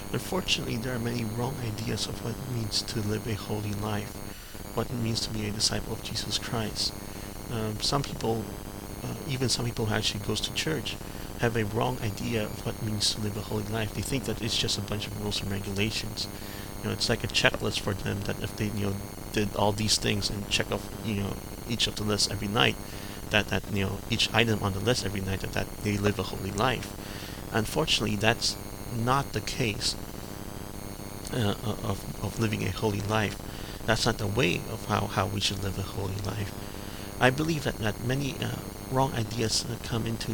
Unfortunately, there are many wrong ideas of what it means to live a holy life, what it means to be a disciple of Jesus Christ. Some people, even some people who actually goes to church, have a wrong idea of what it means to live a holy life. They think that it's just a bunch of rules and regulations. It's like a checklist for them that if they, did all these things and check off, each of the lists every night, that each item on the list every night, that they live a holy life. Unfortunately, that's not the case of living a holy life. That's not the way of how we should live a holy life. I believe that many wrong ideas come into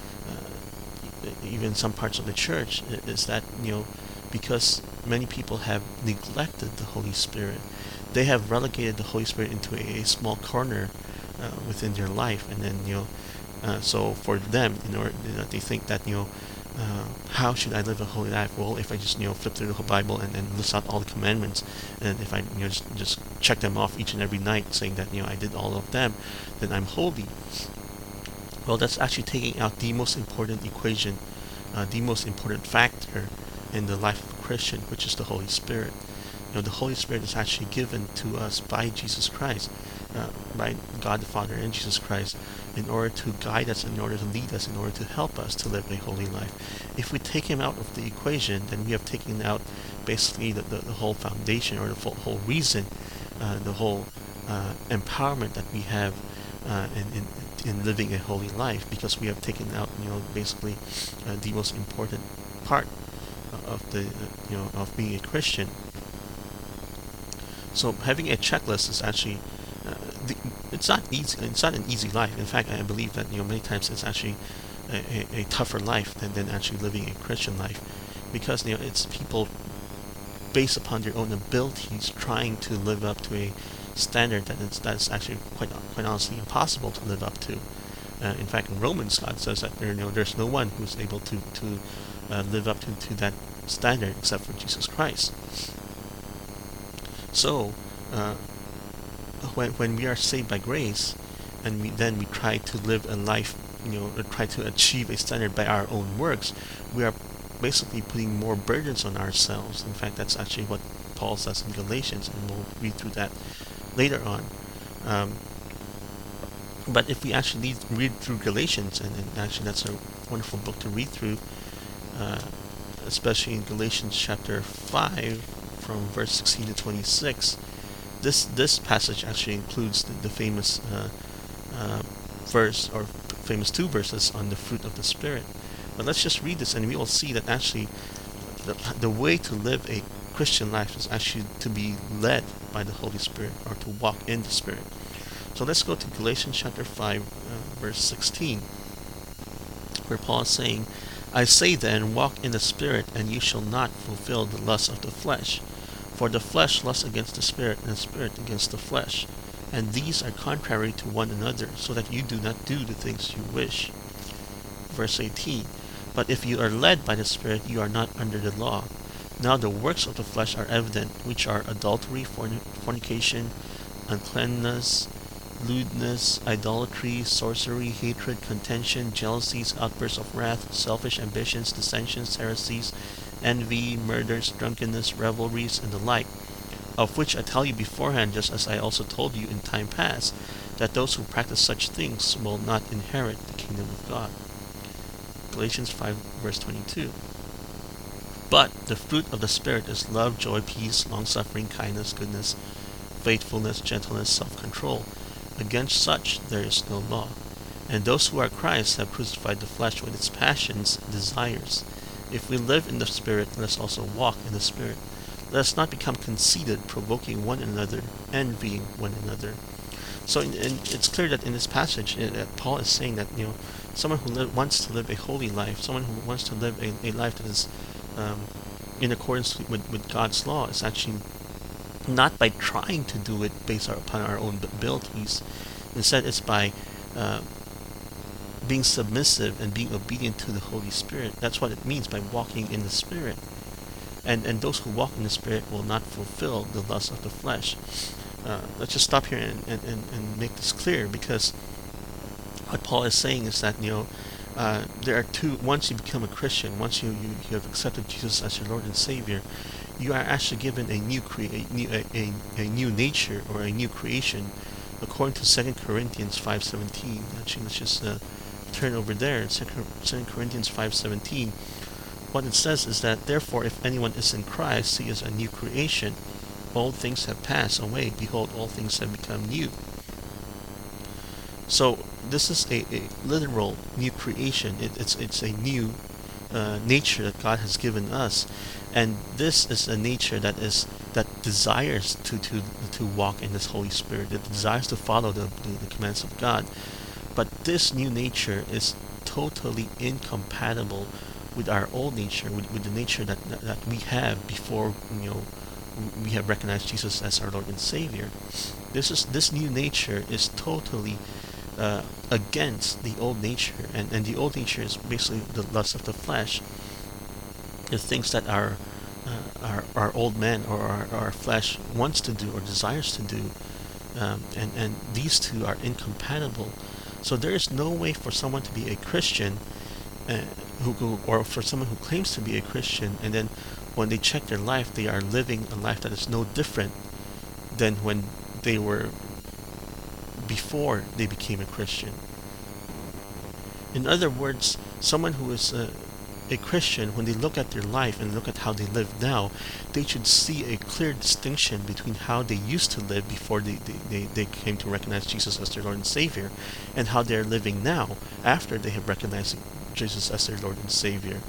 even some parts of the church is that, because many people have neglected the Holy Spirit, they have relegated the Holy Spirit into a small corner within their life, and then so for them, they think that how should I live a holy life? Well, if I just flip through the whole Bible and list out all the commandments, and if I just check them off each and every night, saying that I did all of them, then I'm holy. Well, that's actually taking out the most important equation, the most important factor in the life of a Christian, which is the Holy Spirit. The Holy Spirit is actually given to us by Jesus Christ, by God the Father and Jesus Christ, in order to guide us, in order to lead us, in order to help us to live a holy life. If we take Him out of the equation, then we have taken out basically the whole foundation, or the whole reason, the whole empowerment that we have in living a holy life, because we have taken out basically the most important part of the of being a Christian. So having a checklist is actually it's not easy. It's not an easy life. In fact, I believe that many times it's actually a tougher life than actually living a Christian life, because it's people based upon their own abilities trying to live up to a standard that's actually quite honestly impossible to live up to. In fact, in Romans, God says that there's no one who's able to live up to that standard except for Jesus Christ. So, when we are saved by grace, and we try to live a life, or try to achieve a standard by our own works, we are basically putting more burdens on ourselves. In fact, that's actually what Paul says in Galatians, and we'll read through that later on. But if we actually read through Galatians, and actually that's a wonderful book to read through, especially in Galatians chapter 5, from verse 16 to 26, this passage actually includes the famous verse, or famous two verses on the fruit of the Spirit. But let's just read this, and we will see that actually the way to live a Christian life is actually to be led by the Holy Spirit, or to walk in the Spirit. So let's go to Galatians chapter 5, verse 16, where Paul is saying, I say then, walk in the Spirit, and you shall not fulfill the lust of the flesh. For the flesh lusts against the Spirit, and the Spirit against the flesh. And these are contrary to one another, so that you do not do the things you wish. Verse 18, But if you are led by the Spirit, you are not under the law. Now the works of the flesh are evident, which are adultery, fornication, uncleanness, lewdness, idolatry, sorcery, hatred, contention, jealousies, outbursts of wrath, selfish ambitions, dissensions, heresies, envy, murders, drunkenness, revelries, and the like, of which I tell you beforehand, just as I also told you in time past, that those who practice such things will not inherit the kingdom of God. Galatians 5, verse 22. But the fruit of the Spirit is love, joy, peace, long-suffering, kindness, goodness, faithfulness, gentleness, self-control. Against such there is no law. And those who are Christ have crucified the flesh with its passions and desires. If we live in the Spirit, let us also walk in the Spirit. Let us not become conceited, provoking one another, envying one another. So it's clear that in this passage, Paul is saying that someone who wants to live a holy life, someone who wants to live a life that is in accordance with God's law, is actually not by trying to do it based upon our own abilities. Instead, it's by being submissive and being obedient to the Holy Spirit. That's what it means by walking in the Spirit. And those who walk in the Spirit will not fulfill the lust of the flesh. Let's just stop here and make this clear, because what Paul is saying is that there are two. Once you become a Christian, once you have accepted Jesus as your Lord and Savior, you are actually given a new nature, or a new creation, according to 2 Corinthians 5:17. Actually, let's just turn over there. 2 Corinthians 5:17. What it says is that, therefore, if anyone is in Christ, he is a new creation. Old things have passed away. Behold, all things have become new. So this is a literal new creation. It's a new nature that God has given us, and this is a nature that desires to walk in this Holy Spirit, that desires to follow the commands of God. But this new nature is totally incompatible with our old nature, with the nature that we have before we have recognized Jesus as our Lord and Savior. This new nature is totally against the old nature, and the old nature is basically the lust of the flesh, the things that our old man, or our flesh wants to do or desires to do, and these two are incompatible. So there is no way for someone to be a Christian, or for someone who claims to be a Christian, and then when they check their life, they are living a life that is no different than when they were before they became a Christian. In other words, someone who is a Christian, when they look at their life and look at how they live now, they should see a clear distinction between how they used to live before they came to recognize Jesus as their Lord and Savior, and how they're living now after they have recognized Jesus as their Lord and Savior.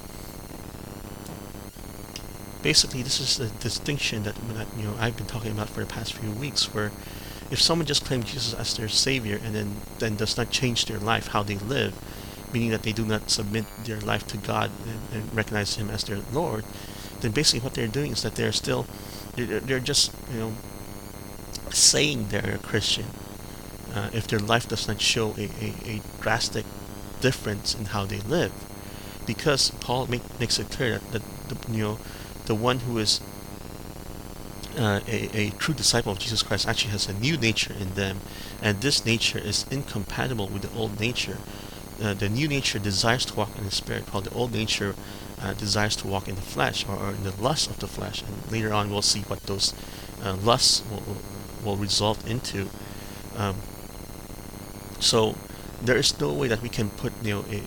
Basically, this is the distinction that I've been talking about for the past few weeks, where if someone just claims Jesus as their Savior and then does not change their life, how they live, meaning that they do not submit their life to God and recognize Him as their Lord, then basically what they're doing is that they're just saying they're a Christian. If their life does not show a drastic difference in how they live, because Paul makes it clear that the one who is a true disciple of Jesus Christ actually has a new nature in them, and this nature is incompatible with the old nature. The new nature desires to walk in the Spirit, while the old nature desires to walk in the flesh, or in the lust of the flesh. And later on, we'll see what those lusts will result into. So there is no way that we can put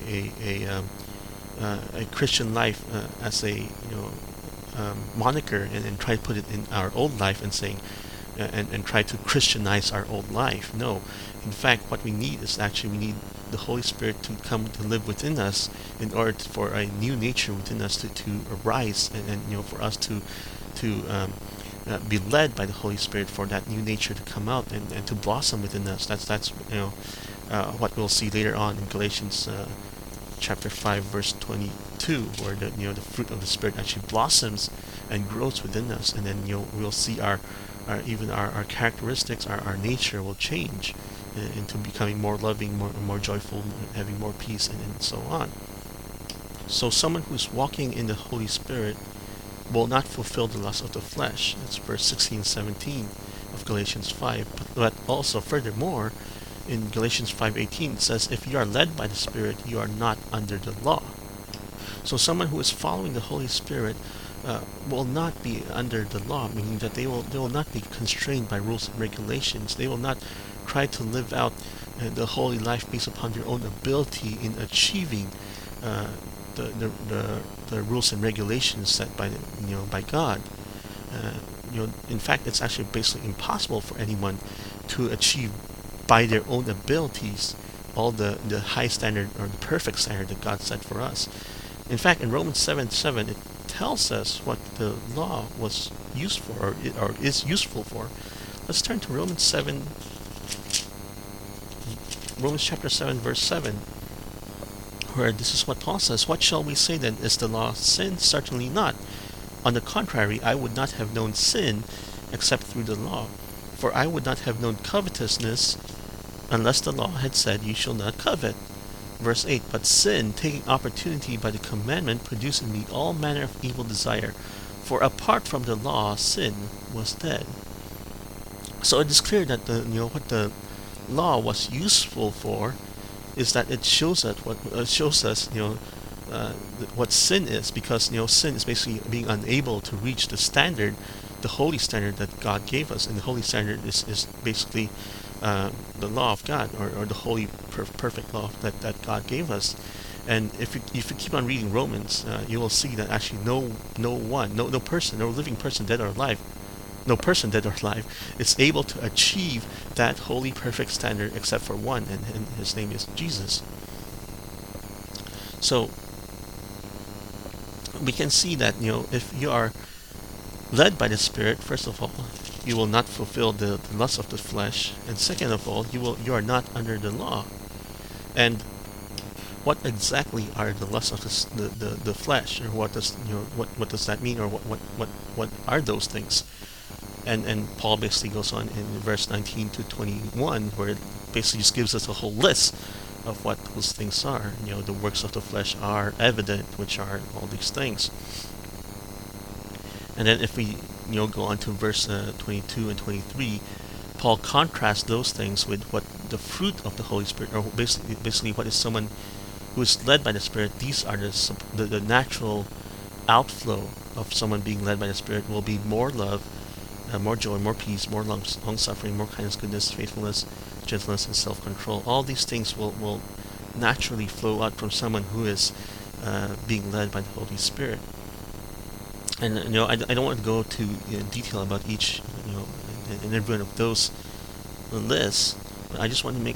a Christian life as a moniker, and try to put it in our old life and saying and try to Christianize our old life. No, in fact, what we need is we need the Holy Spirit to come to live within us, in order for a new nature within us to arise, and for us to be led by the Holy Spirit, for that new nature to come out and to blossom within us. That's what we'll see later on in Galatians chapter 5 verse 22, where the fruit of the Spirit actually blossoms and grows within us, and then we'll see our characteristics, our nature will change into becoming more loving, more joyful, having more peace, and so on. So someone who's walking in the Holy Spirit will not fulfill the lust of the flesh. That's verse 16, 17 of Galatians 5. But also, furthermore, in Galatians 5:18 it says, if you are led by the Spirit, you are not under the law. So someone who is following the Holy Spirit will not be under the law, meaning that they will not be constrained by rules and regulations. They will not try to live out the holy life based upon their own ability in achieving the rules and regulations set by God. In fact, it's actually basically impossible for anyone to achieve by their own abilities all the high standard or the perfect standard that God set for us. In fact, in Romans 7:7, it tells us what the law was used for, or is useful for. Let's turn to Romans chapter 7, verse 7, where this is what Paul says, what shall we say then? Is the law sin? Certainly not. On the contrary, I would not have known sin except through the law. For I would not have known covetousness unless the law had said, you shall not covet. Verse 8, but sin, taking opportunity by the commandment, produced in me all manner of evil desire. For apart from the law, sin was dead. So it is clear that what the law was useful for is that it shows us what sin is, because sin is basically being unable to reach the standard, the holy standard that God gave us, and the holy standard is basically the law of God, or the holy perfect law that God gave us. And if you keep on reading Romans, you will see that actually no person, no living person, dead or alive, no person dead or alive, is able to achieve that holy perfect standard except for one, and his name is Jesus. So we can see that if you are led by the Spirit, first of all, you will not fulfill the lust of the flesh, and second of all, you are not under the law. And what exactly are the lusts of the flesh, or what does that mean, or what are those things? And Paul basically goes on in verse 19 to 21, where it basically just gives us a whole list of what those things are. The works of the flesh are evident, which are all these things. And then if we go on to verse 22 and 23, Paul contrasts those things with what the fruit of the Holy Spirit, or basically what is someone who is led by the Spirit. These are the natural outflow of someone being led by the Spirit will be more love, more joy, more peace, more long-suffering, more kindness, goodness, faithfulness, gentleness, and self-control. All these things will naturally flow out from someone who is being led by the Holy Spirit. And I don't want to go to detail about each and every one of those lists, but I just want to make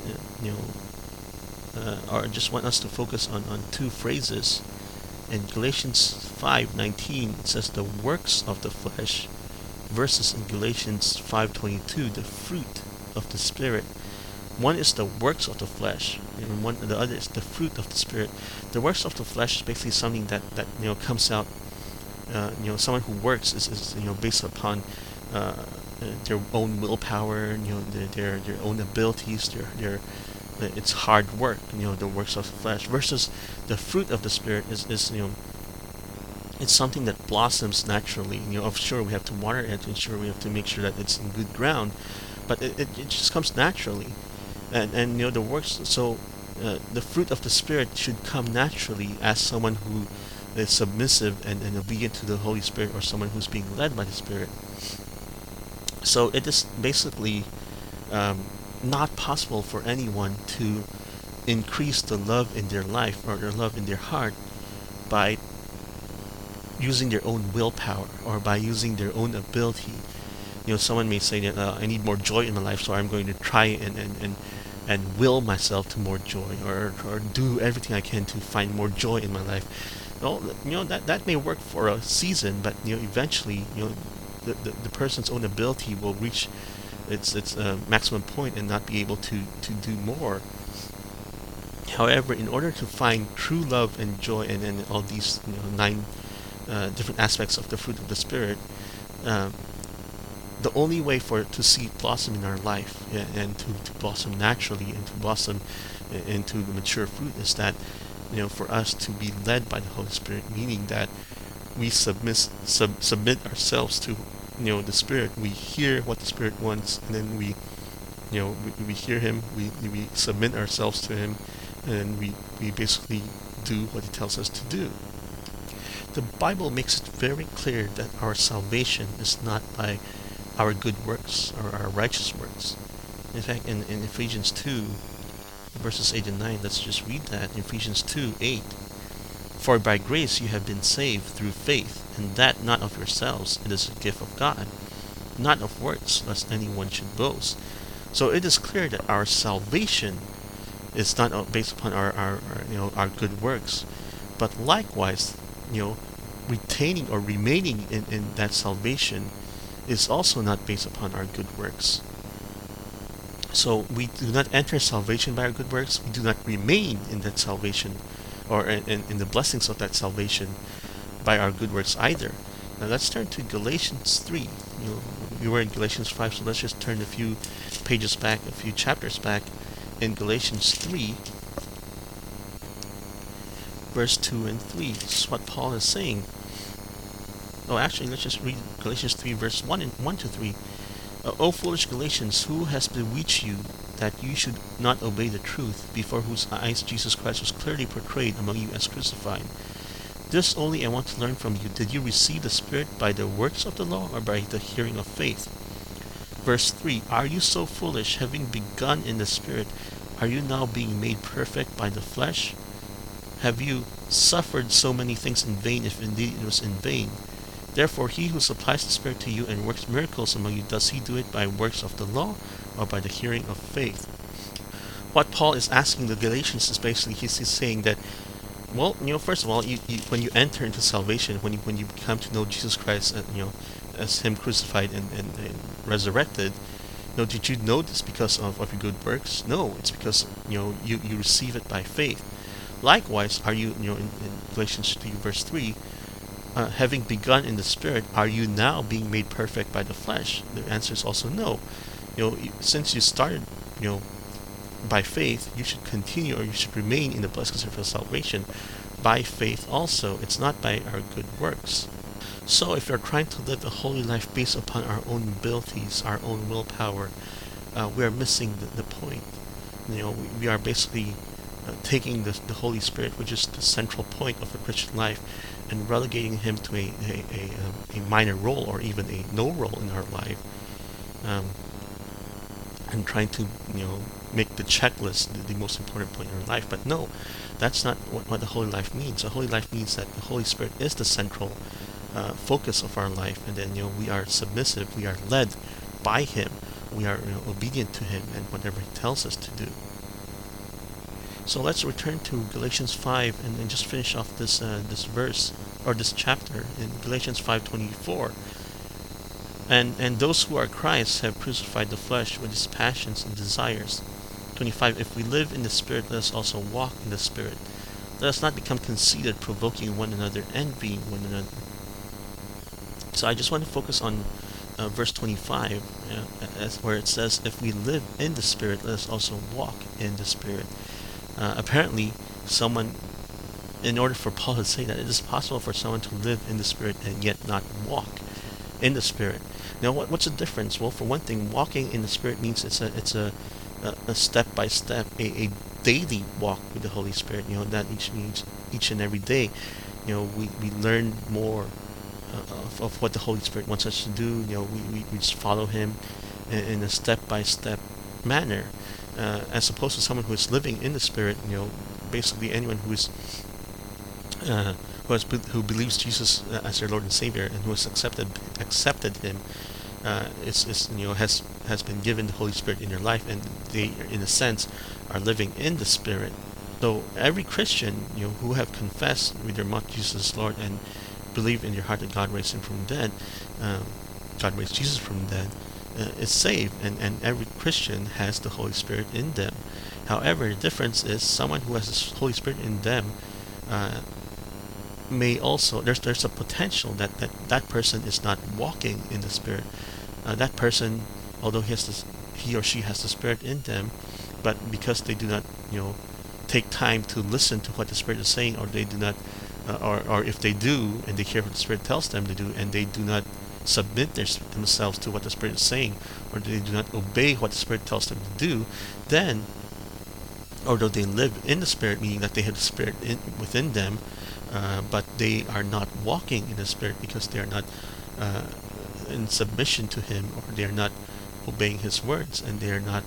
or just want us to focus on two phrases. In Galatians 5:19, it says the works of the flesh, versus in Galatians 5:22, the fruit of the Spirit. One is the works of the flesh, and the other is the fruit of the Spirit. The works of the flesh is basically something that comes out. Someone who works is based upon their own willpower, their own abilities, their it's hard work. The works of the flesh, versus the fruit of the Spirit is it's something that blossoms naturally. Sure, we have to water it, and sure, we have to make sure that it's in good ground, but it just comes naturally. And the works, so the fruit of the Spirit should come naturally as someone who is submissive and obedient to the Holy Spirit, or someone who's being led by the Spirit. So it is basically not possible for anyone to increase the love in their life, or their love in their heart, by using their own willpower, or by using their own ability. Someone may say that I need more joy in my life, so I'm going to try and will myself to more joy, or do everything I can to find more joy in my life. Well, that may work for a season, but eventually, the person's own ability will reach its maximum point and not be able to do more. However, in order to find true love and joy, and all these 9 different aspects of the fruit of the Spirit, the only way for it to see it blossom in our life, and to blossom naturally, and to blossom into the mature fruit, is that for us to be led by the Holy Spirit, meaning that we submit ourselves to the Spirit. We hear what the Spirit wants, and then we hear Him, we submit ourselves to Him, and we basically do what He tells us to do. The Bible makes it very clear that our salvation is not by our good works, or our righteous works. In fact, in Ephesians 2, verses 8 and 9, let's just read that. In Ephesians 2:8, for by grace you have been saved through faith, and that not of yourselves, it is a gift of God, not of works, lest anyone should boast. So it is clear that our salvation is not based upon our good works, but likewise, retaining or remaining in that salvation is also not based upon our good works. So we do not enter salvation by our good works. We do not remain in that salvation, or in the blessings of that salvation, by our good works either. Now let's turn to Galatians 3. We were in Galatians 5, so let's just turn a few pages back, a few chapters back, in Galatians 3, verse 2 and 3. This is what Paul is saying. Oh, actually, let's just read Galatians 3, verse 1 to 3. O foolish Galatians, who has bewitched you that you should not obey the truth, before whose eyes Jesus Christ was clearly portrayed among you as crucified. This only I want to learn from you. Did you receive the Spirit by the works of the law, or by the hearing of faith? Verse 3, Are you so foolish, having begun in the Spirit, are you now being made perfect by the flesh? Have you suffered so many things in vain, if indeed it was in vain? Therefore he who supplies the Spirit to you and works miracles among you, does he do it by works of the law, or by the hearing of faith? What Paul is asking the Galatians is basically, he's saying that, well, first of all, when you enter into salvation, when you come to know Jesus Christ, as him crucified and resurrected, did you know this because of your good works? No, it's because you receive it by faith. Likewise, are you, in Galatians 3 verse 3, having begun in the Spirit, are you now being made perfect by the flesh? The answer is also no. Since you started, by faith, you should continue, or you should remain in the blessings of your salvation by faith also. It's not by our good works. So if you're trying to live a holy life based upon our own abilities, our own willpower, we are missing the point. We are basically taking the Holy Spirit, which is the central point of the Christian life, and relegating him to a minor role, or even a no role in our life, and trying to make the checklist the most important point in our life. But no, that's not what the holy life means. The holy life means that the Holy Spirit is the central focus of our life, and then we are submissive, we are led by him, we are obedient to him and whatever he tells us to do. So let's return to Galatians 5 and just finish off this verse, or this chapter in Galatians 5:24. And those who are Christ have crucified the flesh with its passions and desires. 25. If we live in the Spirit, let us also walk in the Spirit. Let us not become conceited, provoking one another, envying one another. So I just want to focus on verse 25, where it says, if we live in the Spirit, let us also walk in the Spirit. Apparently, in order for Paul to say that, it is possible for someone to live in the Spirit and yet not walk in the Spirit. Now, what's the difference? Well, for one thing, walking in the Spirit means it's a step by step, a daily walk with the Holy Spirit. That means each and every day, we learn more of what the Holy Spirit wants us to do. We just follow him in a step by step manner, as opposed to someone who is living in the Spirit. Basically anyone who believes Jesus as their Lord and Savior, and who has accepted him, has been given the Holy Spirit in their life, and they, in a sense, are living in the Spirit. So every Christian, who have confessed with their mouth Jesus is Lord and believe in your heart that God raised him from the dead, God raised Jesus from the dead, is saved, and every Christian has the Holy Spirit in them. However, the difference is someone who has the Holy Spirit in them may also, there's a potential that person is not walking in the Spirit. That person, although he or she has the Spirit in them, but because they do not take time to listen to what the Spirit is saying, or they do not, or if they do and they hear what the Spirit tells them to do, and they do not submit themselves to what the Spirit is saying, or they do not obey what the Spirit tells them to do, then, although they live in the Spirit, meaning that they have the Spirit within them, but they are not walking in the Spirit because they are not in submission to him, or they are not obeying his words, and they are not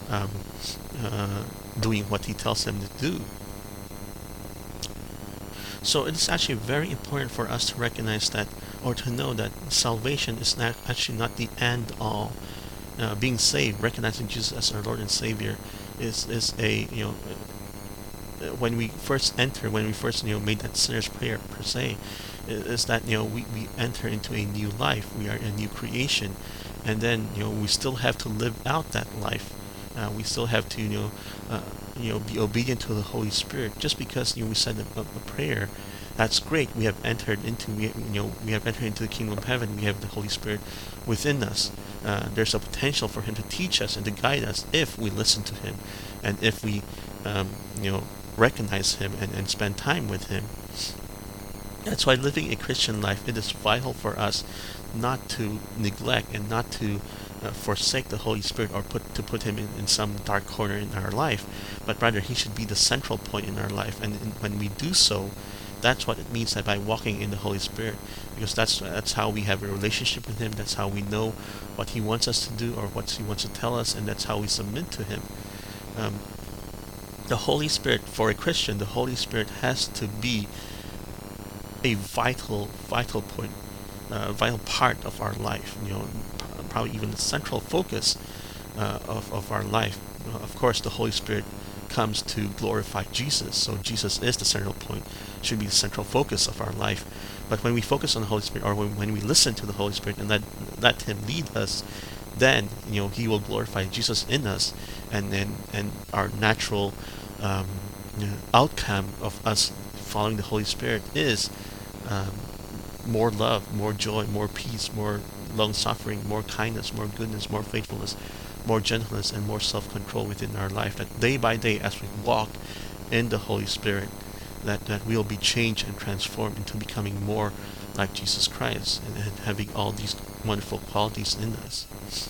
doing what he tells them to do. So it is actually very important for us to recognize that, or to know that salvation is actually not the end all. Being saved, recognizing Jesus as our Lord and Savior, is a when we first made that sinner's prayer per se, is that we enter into a new life. We are a new creation, and then we still have to live out that life. We still have to be obedient to the Holy Spirit. Just because we said a prayer, that's great. We have entered into the kingdom of heaven. We have the Holy Spirit within us. There's a potential for him to teach us and to guide us if we listen to him, and if we recognize him and spend time with him. That's why living a Christian life, it is vital for us not to neglect and not to forsake the Holy Spirit or put him in some dark corner in our life, but rather he should be the central point in our life. And when we do so, that's what it means that by walking in the Holy Spirit, because that's how we have a relationship with him. That's how we know what he wants us to do or what he wants to tell us, and that's how we submit to him. Um, the Holy Spirit, for a Christian, the Holy Spirit has to be a vital point, vital part of our life. Probably even the central focus of our life. Of course, the Holy Spirit comes to glorify Jesus, so Jesus is the central point, should be the central focus of our life. But when we focus on the Holy Spirit, or when we listen to the Holy Spirit and let him lead us, then he will glorify Jesus in us, and our natural outcome of us following the Holy Spirit is more love, more joy, more peace, more long suffering, more kindness, more goodness, more faithfulness, more gentleness, and more self-control within our life. That day by day, as we walk in the Holy Spirit, that we'll be changed and transformed into becoming more like Jesus Christ, and having all these wonderful qualities in us.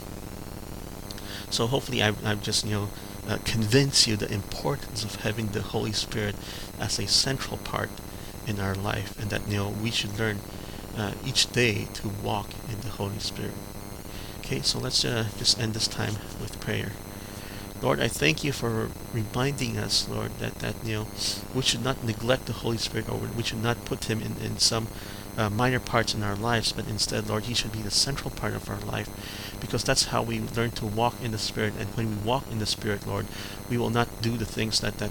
So hopefully I've just convinced you the importance of having the Holy Spirit as a central part in our life, and that we should learn each day to walk in the Holy Spirit. Okay, so let's just end this time with prayer. Lord, I thank you for reminding us, Lord, that we should not neglect the Holy Spirit, or we should not put him in some minor parts in our lives, but instead, Lord, he should be the central part of our life, because that's how we learn to walk in the Spirit. And when we walk in the Spirit, Lord, we will not do the things that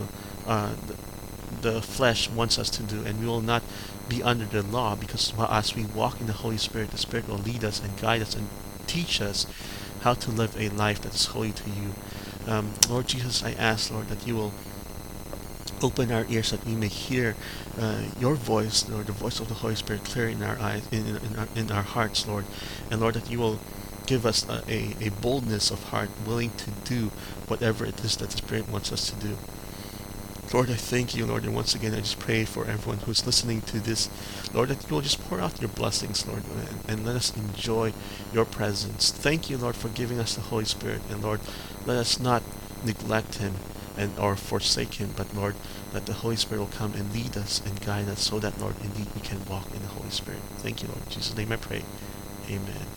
the flesh wants us to do, and we will not be under the law, because as we walk in the Holy Spirit, the Spirit will lead us and guide us and teach us how to live a life that is holy to you. Lord Jesus, I ask, Lord, that you will open our ears that we may hear your voice, Lord, the voice of the Holy Spirit clear in our eyes, in our hearts, Lord. And Lord, that you will give us a boldness of heart, willing to do whatever it is that the Spirit wants us to do. Lord, I thank you, Lord, and once again I just pray for everyone who's listening to this, Lord, that you will just pour out your blessings, Lord, and let us enjoy your presence. Thank you, Lord, for giving us the Holy Spirit, and Lord, let us not neglect him or forsake him, but Lord, that the Holy Spirit will come and lead us and guide us, so that, Lord, indeed we can walk in the Holy Spirit. Thank you, Lord. In Jesus' name I pray. Amen.